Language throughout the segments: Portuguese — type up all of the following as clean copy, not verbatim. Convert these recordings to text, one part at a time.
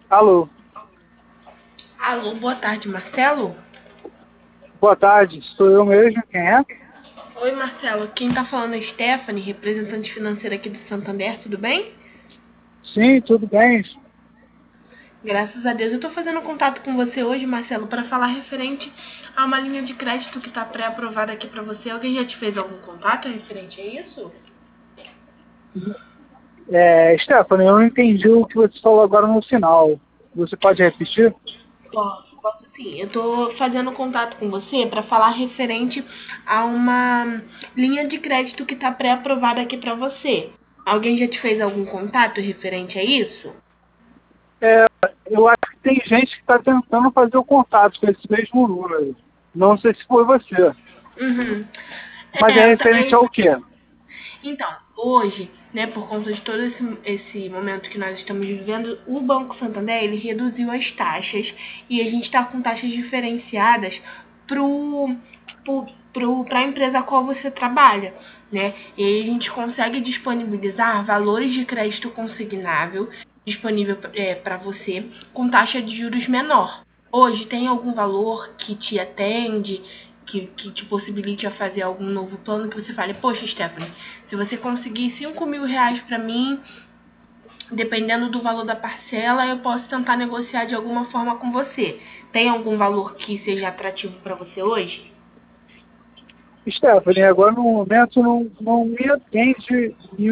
Alô, Alô, boa tarde, Marcelo? boa tarde, sou eu mesmo, quem é? Oi, Marcelo. Quem tá falando é Stephanie, representante financeira aqui do Santander, tudo bem? Sim, tudo bem. Graças a Deus. Eu tô fazendo contato com você hoje, Marcelo, para falar referente a uma linha de crédito que tá pré-aprovada aqui para você. Alguém já te fez algum contato referente a isso? Stephanie, eu não entendi o que você falou agora no final. Você pode repetir? Posso sim. Eu tô fazendo contato com você para falar referente a uma linha de crédito que tá pré-aprovada aqui para você. Alguém já te fez algum contato referente a isso? Eu acho que tem gente que está tentando fazer o contato com esse mesmo número. Não sei se foi você, Uhum. mas é referente ao quê? Então, hoje, né, por conta de todo esse momento que nós estamos vivendo, o Banco Santander ele reduziu as taxas e a gente está com taxas diferenciadas para a empresa a qual você trabalha, né? E aí a gente consegue disponibilizar valores de crédito consignável disponível para você com taxa de juros menor. Hoje tem algum valor que te atende, que te possibilite a fazer algum novo plano que você fale, poxa, Stephanie, se você conseguir R$ 5.000 para mim, dependendo do valor da parcela, eu posso tentar negociar de alguma forma com você. Tem algum valor que seja atrativo para você hoje? Stephanie, agora no momento não me atende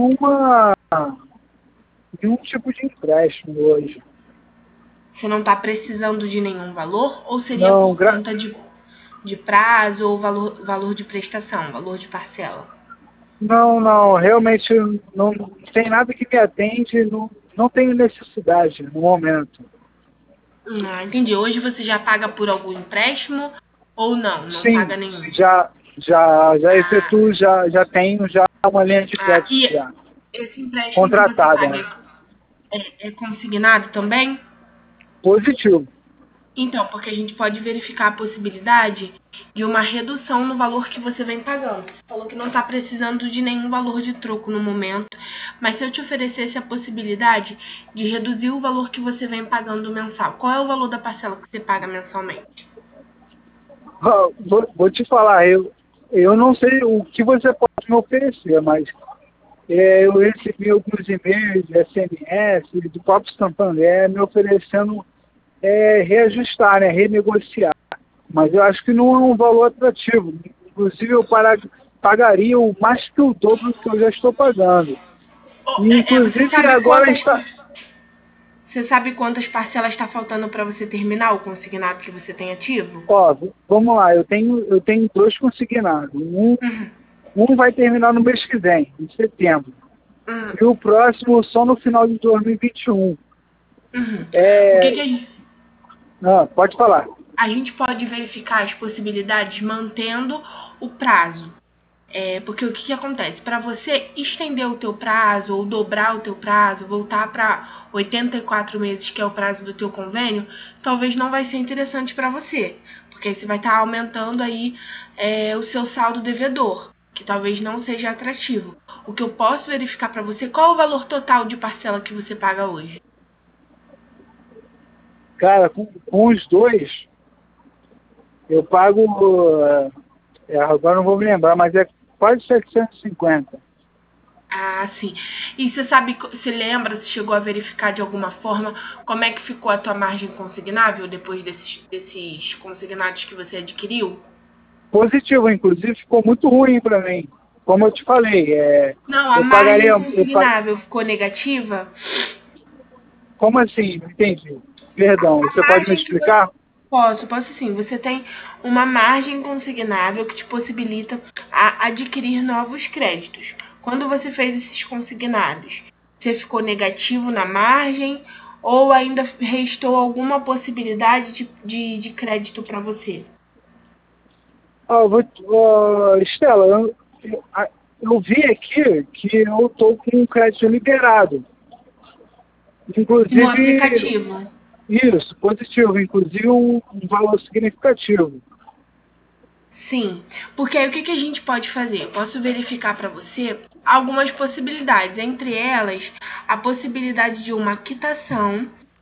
nenhum tipo de empréstimo hoje. Você não está precisando de nenhum valor? Ou seria Não, por conta de prazo ou valor de prestação, valor de parcela? não, realmente não tem nada que me atende, não tenho necessidade no momento. Ah, entendi. Hoje você já paga por algum empréstimo ou não? Não Sim, paga nenhum? já Ah, efetuo, já tenho já uma linha de crédito e já, esse empréstimo que você contratada, né? paga é consignado também? Positivo. Então, porque a gente pode verificar a possibilidade de uma redução no valor que você vem pagando. Você falou que não está precisando de nenhum valor de troco no momento, mas se eu te oferecesse a possibilidade de reduzir o valor que você vem pagando mensal, qual é o valor da parcela que você paga mensalmente? Vou te falar, eu não sei o que você pode me oferecer, mas eu recebi alguns e-mails, SMS, do próprio Santander, me oferecendo reajustar, né, renegociar. Mas eu acho que não é um valor atrativo. Inclusive, pagaria o mais que o dobro do que eu já estou pagando. Oh, E, você inclusive, sabe agora quantas está... Você sabe quantas parcelas está faltando para você terminar o consignado que você tem ativo? Ó, vamos lá, eu tenho dois consignados. Uhum. Um vai terminar no mês que vem, em setembro. Uhum. E o próximo só no final de 2021. Uhum. O que, É... que Pode falar. a gente pode verificar as possibilidades mantendo o prazo? Porque o que, que acontece? Para você estender o teu prazo ou dobrar o teu prazo, voltar para 84 meses, que é o prazo do teu convênio, talvez não vai ser interessante para você, porque aí você vai estar aumentando aí o seu saldo devedor, que talvez não seja atrativo. O que eu posso verificar para você, qual é o valor total de parcela que você paga hoje? Cara, com os dois, eu pago... agora não vou me lembrar, mas é quase 750. Ah, sim. E você sabe, se lembra, se chegou a verificar de alguma forma como é que ficou a tua margem consignável depois desses consignados que você adquiriu? Positivo, inclusive, ficou muito ruim para mim. Como eu te falei, Não, a eu margem pagaria... consignável ficou negativa? Como assim? Não entendi. Perdão, A você pode me margem que você. explicar? Posso sim. Você tem uma margem consignável que te possibilita adquirir novos créditos. Quando você fez esses consignados, você ficou negativo na margem ou ainda restou alguma possibilidade de crédito para você? Estela, eu vi aqui que eu estou com um crédito liberado. No Inclusive, aplicativo? isso, positivo, inclusive um valor significativo. Sim, porque aí o que, que a gente pode fazer? Eu posso verificar para você algumas possibilidades, entre elas a possibilidade de uma quitação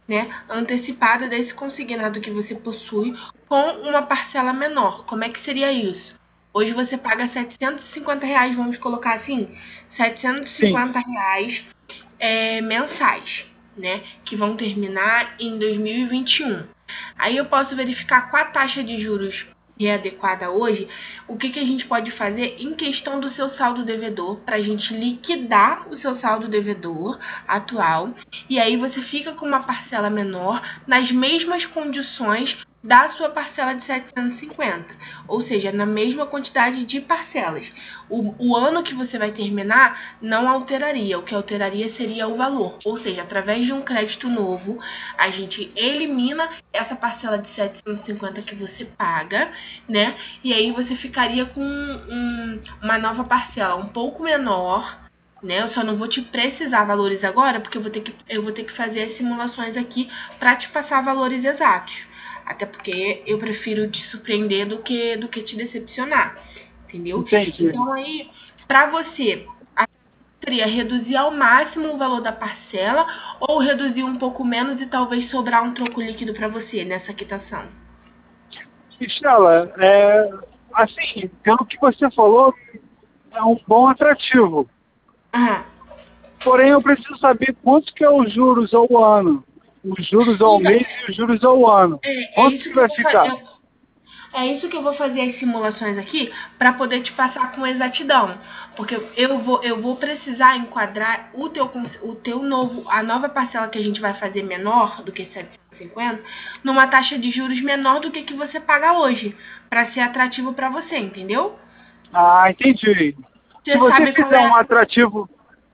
né, antecipada desse consignado que você possui com uma parcela menor. Como é que seria isso? Hoje você paga R$ 750, vamos colocar assim, Sim. R$ 750 mensais, né, que vão terminar em 2021. Aí eu posso verificar com a taxa de juros readequada hoje, o que a gente pode fazer em questão do seu saldo devedor, para a gente liquidar o seu saldo devedor atual, e aí você fica com uma parcela menor nas mesmas condições da sua parcela de 750, ou seja, na mesma quantidade de parcelas. O ano que você vai terminar não alteraria, o que alteraria seria o valor, ou seja, através de um crédito novo, a gente elimina essa parcela de 750 que você paga, né? E aí você ficaria com uma nova parcela um pouco menor, né? Eu só não vou te precisar valores agora, porque eu vou ter que fazer as simulações aqui para te passar valores exatos. Até porque eu prefiro te surpreender do que te decepcionar, entendeu? Entendi. Então aí, para você, seria reduzir ao máximo o valor da parcela ou reduzir um pouco menos e talvez sobrar um troco líquido para você nessa quitação? Estela, assim, pelo que você falou, é um bom atrativo. Aham. Porém, eu preciso saber quanto que é os juros ao ano. Os juros ao Então, mês e os juros ao ano. é Quanto isso que que eu vai vou ficar? fazer. É isso que eu vou fazer as simulações aqui para poder te passar com exatidão, porque eu vou precisar enquadrar o teu novo, a nova parcela que a gente vai fazer menor do que 750, numa taxa de juros menor do que você paga hoje, para ser atrativo para você, entendeu? Ah, entendi. Se Você você sabe qual fizer é um atrativo,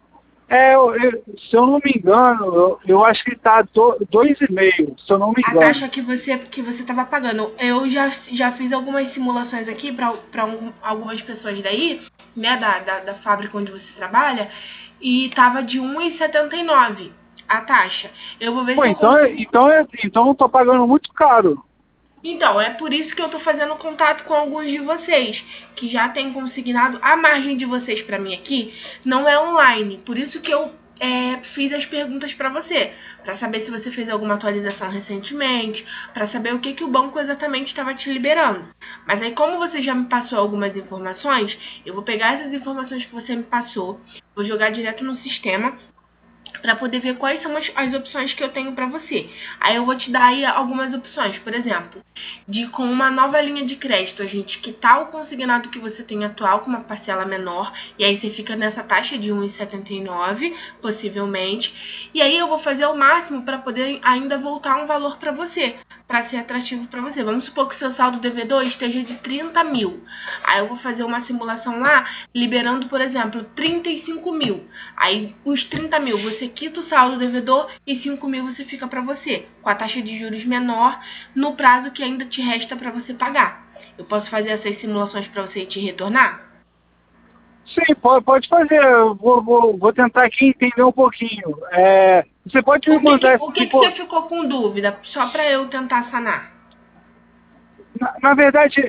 se eu não me engano, eu acho que está 2,5, se eu não me a engano. taxa que você estava pagando. Eu já fiz algumas simulações aqui para algumas pessoas daí, né, da fábrica onde você trabalha, e tava de 1,79 a taxa. Eu vou ver Pô, se eu consigo. então eu tô pagando muito caro. Então, é por isso que eu estou fazendo contato com alguns de vocês, que já têm consignado a margem de vocês para mim aqui, não é online. Por isso que eu fiz as perguntas para você, para saber se você fez alguma atualização recentemente, para saber o que o banco exatamente estava te liberando. Mas aí, como você já me passou algumas informações, eu vou pegar essas informações que você me passou, vou jogar direto no sistema para poder ver quais são as opções que eu tenho para você. Aí eu vou te dar aí algumas opções, por exemplo, de com uma nova linha de crédito, a gente quitar o consignado que você tem atual com uma parcela menor, e aí você fica nessa taxa de 1,79, possivelmente. E aí eu vou fazer o máximo para poder ainda voltar um valor para você, para ser atrativo para você. Vamos supor que o seu saldo devedor esteja de 30 mil. Aí eu vou fazer uma simulação lá, liberando, por exemplo, 35 mil. Aí os 30 mil você quita o saldo devedor e 5 mil você fica para você, com a taxa de juros menor no prazo que ainda te resta para você pagar. Eu posso fazer essas simulações para você e te retornar? Sim, pode fazer. Eu vou tentar aqui entender um pouquinho. Você pode me mandar O essas que você informações. ficou com dúvida? Só para eu tentar sanar. Na verdade,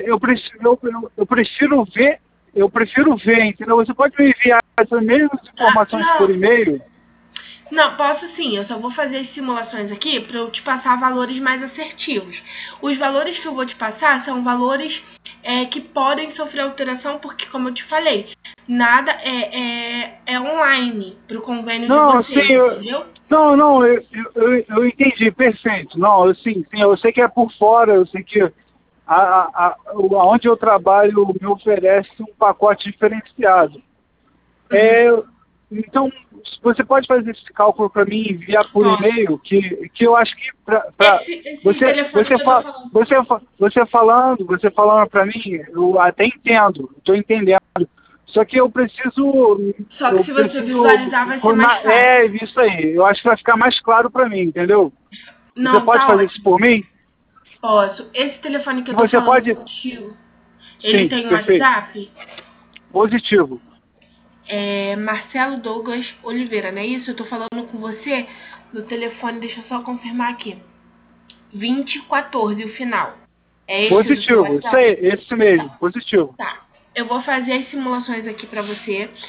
eu prefiro ver, entendeu? Você pode me enviar essas mesmas informações por Não, e-mail? não, posso sim. Eu só vou fazer as simulações aqui para eu te passar valores mais assertivos. Os valores que eu vou te passar são valores que podem sofrer alteração, porque, como eu te falei, nada é online para o convênio de Não, sim, vocês, entendeu? não, eu entendi, perfeito. Não, sim, eu sei que é por fora, eu sei que onde eu trabalho me oferece um pacote diferenciado. Uhum. Então, você pode fazer esse cálculo para mim e enviar por Posso. e-mail, que eu acho que Esse telefone que eu tô falando. você falando para mim, eu até entendo, estou entendendo. Só que Só que eu se você preciso, visualizar vai ser mais fácil. isso aí. Eu acho que vai ficar mais claro para mim, entendeu? Você Não, pode tá fazer isso ótimo. por mim? Posso. Esse telefone que E eu tô você falando pode, contigo, ele sim, tem um perfeito, WhatsApp? positivo. É Marcelo Douglas Oliveira, não é isso? Eu tô falando com você no telefone, deixa eu só confirmar aqui. 2014, o final. É esse do seu Positivo, isso WhatsApp? aí, esse mesmo, positivo. Tá. Eu vou fazer as simulações aqui pra você.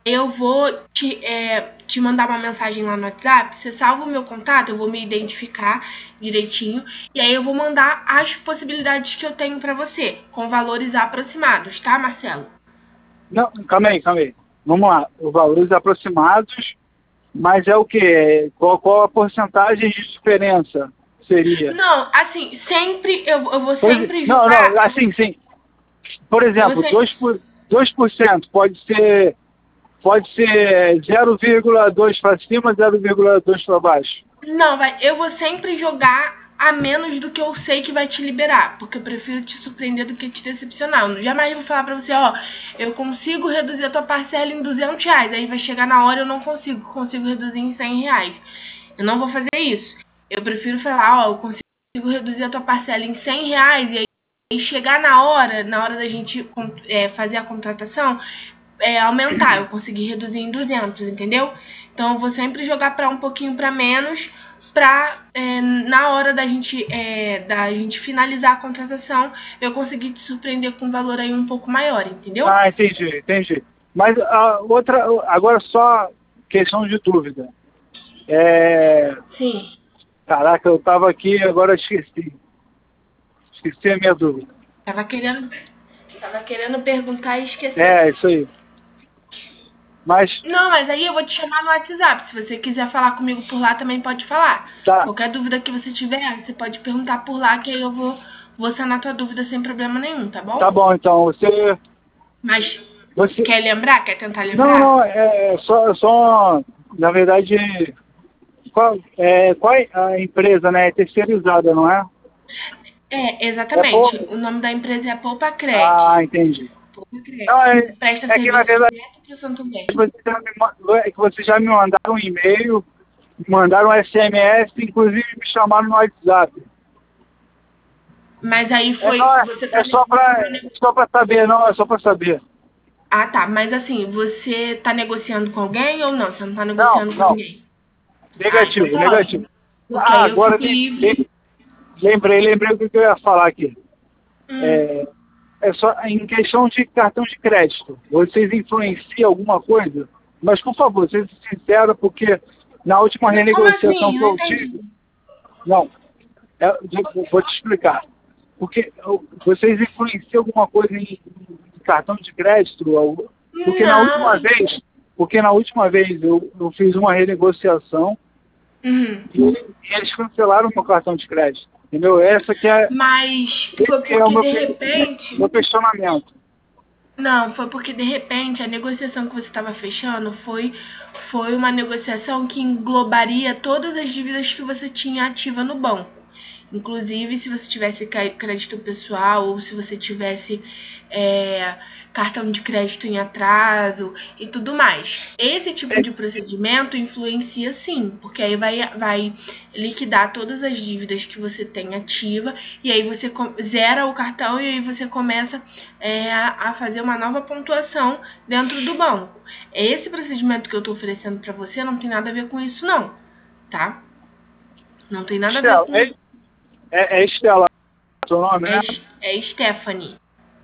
eu vou te mandar uma mensagem lá no WhatsApp, você salva o meu contato, eu vou me identificar direitinho, e aí eu vou mandar as possibilidades que eu tenho para você, com valores aproximados, tá, Marcelo? Não, calma aí. Vamos lá. Os valores aproximados, mas é o quê? Qual a porcentagem de diferença seria? Não, assim, sempre, eu vou sempre Não, julgar... assim, sim. Por exemplo, Você... 2% pode ser 0,2 para cima, 0,2 para baixo. Não, eu vou sempre jogar a menos do que eu sei que vai te liberar, porque eu prefiro te surpreender do que te decepcionar. Eu jamais vou falar pra você, ó, eu consigo reduzir a tua parcela em R$ 200, aí vai chegar na hora e eu não consigo reduzir em R$ 100. Eu não vou fazer isso. Eu prefiro falar, ó, eu consigo reduzir a tua parcela em R$ 100 e aí chegar na hora da gente fazer a contratação, aumentar, eu consegui reduzir em 200, entendeu? Então eu vou sempre jogar para um pouquinho para menos, para na hora da gente finalizar a contratação, eu conseguir te surpreender com um valor aí um pouco maior, entendeu? Ah, entendi. Mas agora só questão de dúvida. Sim. Caraca, eu estava aqui e agora esqueci. Esqueci a minha dúvida. Tava querendo perguntar e esqueci. Isso aí. Mas... Não, mas aí eu vou te chamar no WhatsApp. Se você quiser falar comigo por lá, também pode falar. Tá. Qualquer dúvida que você tiver, você pode perguntar por lá, que aí eu vou sanar tua dúvida sem problema nenhum, tá bom? Tá bom, então. Mas quer lembrar? Quer tentar lembrar? Não, só na verdade, qual é a empresa, né? É terceirizada, não é? Exatamente. O nome da empresa é Poupa Crédito. Ah, entendi. Poupa Crédito. Não, Presta que na serviço verdade direto pro Santander. vocês já me mandaram um e-mail, me mandaram um SMS, inclusive me chamaram no WhatsApp. Mas aí foi... só para saber, não, é só para saber. Ah, tá. Mas assim, você tá negociando com alguém ou não? Você não tá negociando com ninguém? Negativo, então tá negativo. Porque aí eu agora fico livre. Lembrei o que eu ia falar aqui. É só em questão de cartão de crédito. Vocês influenciam alguma coisa? Mas, por favor, seja sincero, porque na última renegociação que eu tive... Não, vou te explicar. Porque vocês influenciam alguma coisa em cartão de crédito? Porque na última vez eu fiz uma renegociação e eles cancelaram meu cartão de crédito. Entendeu? Essa que é... Mas foi porque de repente... Meu questionamento. Não, foi porque de repente a negociação que você estava fechando foi uma negociação que englobaria todas as dívidas que você tinha ativa no banco. Inclusive, se você tivesse crédito pessoal ou se você tivesse cartão de crédito em atraso e tudo mais. Esse tipo de procedimento influencia sim, porque aí vai liquidar todas as dívidas que você tem ativa e aí você zera o cartão e aí você começa a fazer uma nova pontuação dentro do banco. Esse procedimento que eu estou oferecendo para você não tem nada a ver com isso não, tá? Não tem nada a ver com isso. É Estela, seu nome, né? É Stephanie.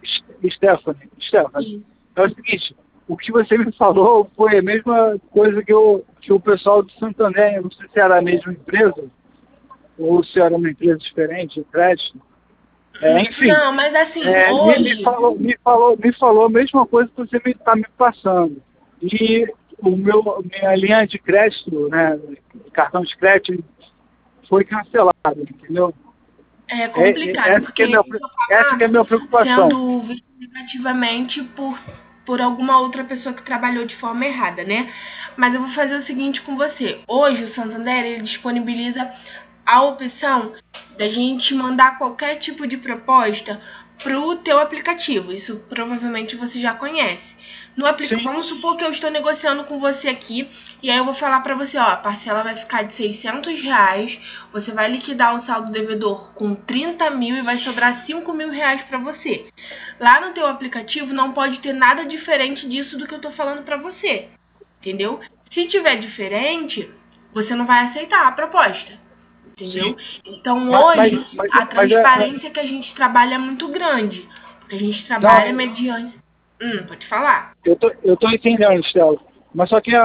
Stephanie. É o seguinte, o que você me falou foi a mesma coisa que o pessoal do Santander, eu não sei se era a mesma empresa, ou se era uma empresa diferente, de crédito. Enfim. Não, mas assim, hoje... Me falou a mesma coisa que você está me passando. E minha linha de crédito, né, cartão de crédito, foi cancelada, entendeu? É complicado, porque essa que é a minha preocupação. Sendo visto negativamente por alguma outra pessoa que trabalhou de forma errada, né? Mas eu vou fazer o seguinte com você. Hoje o Santander, ele disponibiliza a opção da gente mandar qualquer tipo de proposta pro teu aplicativo. Isso provavelmente você já conhece. No aplicativo, vamos supor que eu estou negociando com você aqui e aí eu vou falar para você, ó, a parcela vai ficar de R$ 600, você vai liquidar o saldo devedor com 30 mil e vai sobrar R$ 5.000 para você. Lá no teu aplicativo não pode ter nada diferente disso do que eu tô falando para você, entendeu? Se tiver diferente, você não vai aceitar a proposta. Entendeu? Sim. Então hoje a transparência que a gente trabalha é muito grande. Porque a gente trabalha mediante. Pode falar. Eu tô entendendo, Estela. Mas só que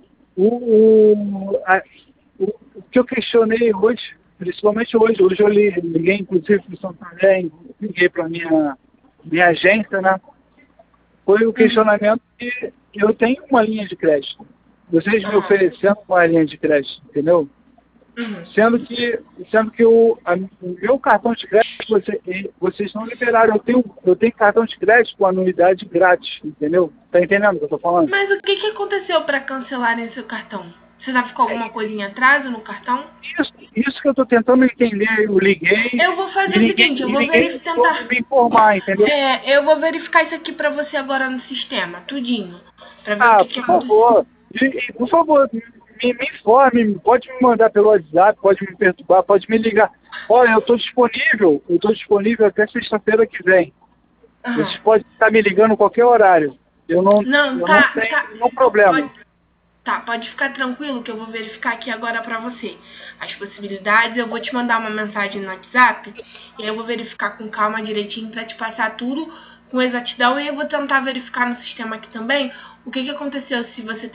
o que eu questionei hoje, principalmente hoje eu liguei inclusive para o Santander, liguei para a minha agência, né? Foi o questionamento que eu tenho uma linha de crédito. Vocês me oferecendo uma linha de crédito, entendeu? Sendo que o meu cartão de crédito, vocês não liberaram. Eu tenho cartão de crédito com anuidade grátis, entendeu? Tá entendendo o que eu tô falando? Mas o que aconteceu para cancelarem seu cartão? Você já ficou alguma coisa em atraso no cartão? Isso que eu tô tentando entender. Eu liguei. Eu vou fazer o seguinte, eu vou tentar me informar, entendeu? eu vou verificar isso aqui para você agora no sistema, tudinho, para ver o que Por favor. Por favor, me informe, pode me mandar pelo WhatsApp, pode me perturbar, pode me ligar. Olha, eu estou disponível até sexta-feira que vem. Vocês podem estar me ligando a qualquer horário. Eu não tenho nenhum problema. Pode ficar tranquilo que eu vou verificar aqui agora pra você as possibilidades. Eu vou te mandar uma mensagem no WhatsApp e aí eu vou verificar com calma direitinho pra te passar tudo com exatidão. E eu vou tentar verificar no sistema aqui também o que aconteceu, se você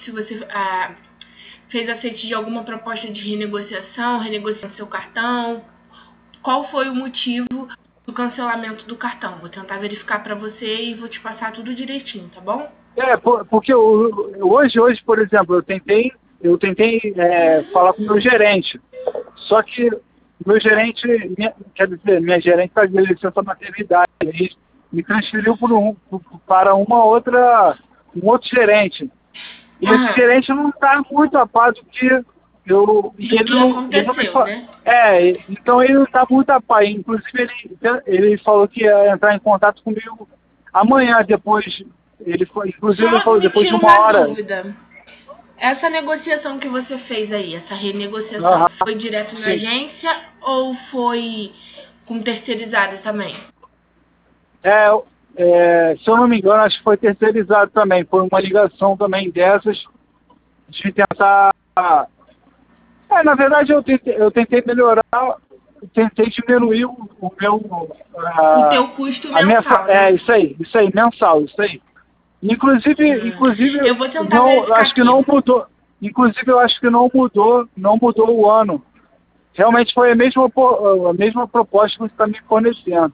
fez aceite de alguma proposta de renegociação seu cartão, qual foi o motivo do cancelamento do cartão. Vou tentar verificar pra você e vou te passar tudo direitinho, tá bom? Porque hoje, por exemplo, eu tentei falar com o meu gerente. Só que meu gerente, minha gerente está de licença maternidade. Ele me transferiu para um outro gerente. E esse gerente não está muito a par do que então ele não está muito a par. Inclusive ele falou que ia entrar em contato comigo amanhã, depois depois de uma hora. Dúvida. Essa negociação que você fez aí, essa renegociação, foi direto na agência ou foi com terceirizada também? Se eu não me engano, acho que foi terceirizado também. Foi uma ligação também dessas de tentar... na verdade, eu tentei melhorar, tentei diminuir o meu... o teu custo mensal, né? Isso aí, mensal, isso aí. Inclusive eu vou tentar acho que não mudou. Inclusive, eu acho que não mudou o ano. Realmente foi a mesma proposta que você está me fornecendo.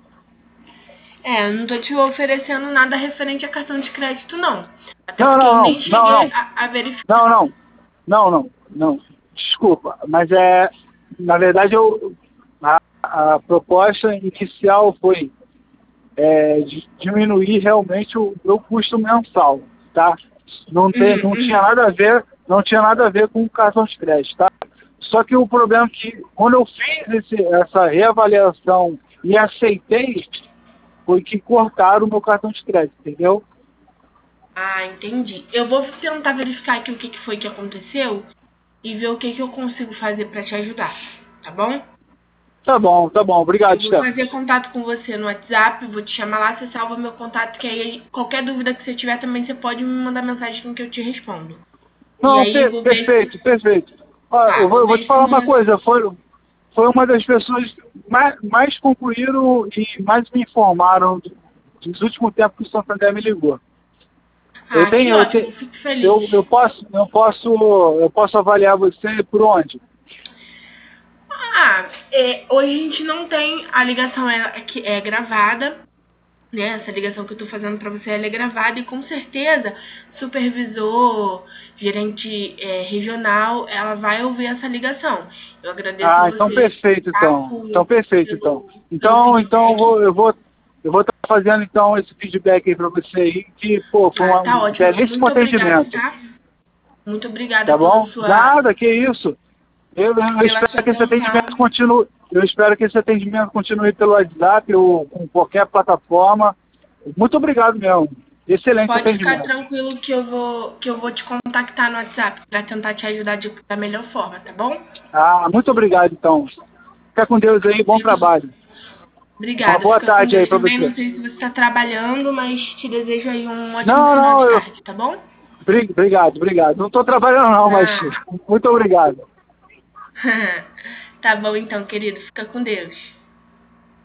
Eu não tô te oferecendo nada referente a cartão de crédito, não. Até Não. nem cheguei a verificar. Não. Desculpa, mas na verdade a proposta inicial foi de diminuir realmente o meu custo mensal, tá? Não tinha nada a ver com o cartão de crédito, tá? Só que o problema é que quando eu fiz essa reavaliação e aceitei, foi que cortaram o meu cartão de crédito, entendeu? Entendi. Eu vou tentar verificar aqui o que foi que aconteceu e ver o que eu consigo fazer para te ajudar, tá bom? Tá bom. Obrigado, Steph. Vou fazer contato com você no WhatsApp, vou te chamar lá, você salva meu contato, que aí qualquer dúvida que você tiver também, você pode me mandar mensagem que eu te respondo. Não, perfeito. Eu vou te falar uma coisa, foi uma das pessoas que mais concluíram e mais me informaram nos últimos tempos que o Santander me ligou. Fico feliz. Eu posso avaliar você por onde? Hoje a gente não tem, a ligação é gravada, né? Essa ligação que eu tô fazendo para você, ela é gravada e com certeza supervisor, gerente regional, ela vai ouvir essa ligação. Eu agradeço você. Então perfeito, então perfeito, então. Eu vou estar fazendo então esse feedback aí para você aí, que foi um belíssimo atendimento. Tá? Muito obrigada. Tá bom? Nada, que isso. Eu espero que esse atendimento continue. Eu espero que esse atendimento continue pelo WhatsApp ou com qualquer plataforma. Muito obrigado mesmo. Excelente atendimento. Pode ficar tranquilo que eu vou te contactar no WhatsApp para tentar te ajudar da melhor forma, tá bom? Muito obrigado, então. Fica com Deus aí, bom trabalho. Obrigada. Uma boa tarde aí para você. Não sei se você está trabalhando, mas te desejo aí um ótimo final de tarde, tá bom? Obrigado. Não estou trabalhando não, mas muito obrigado. Tá bom então, querido. Fica com Deus.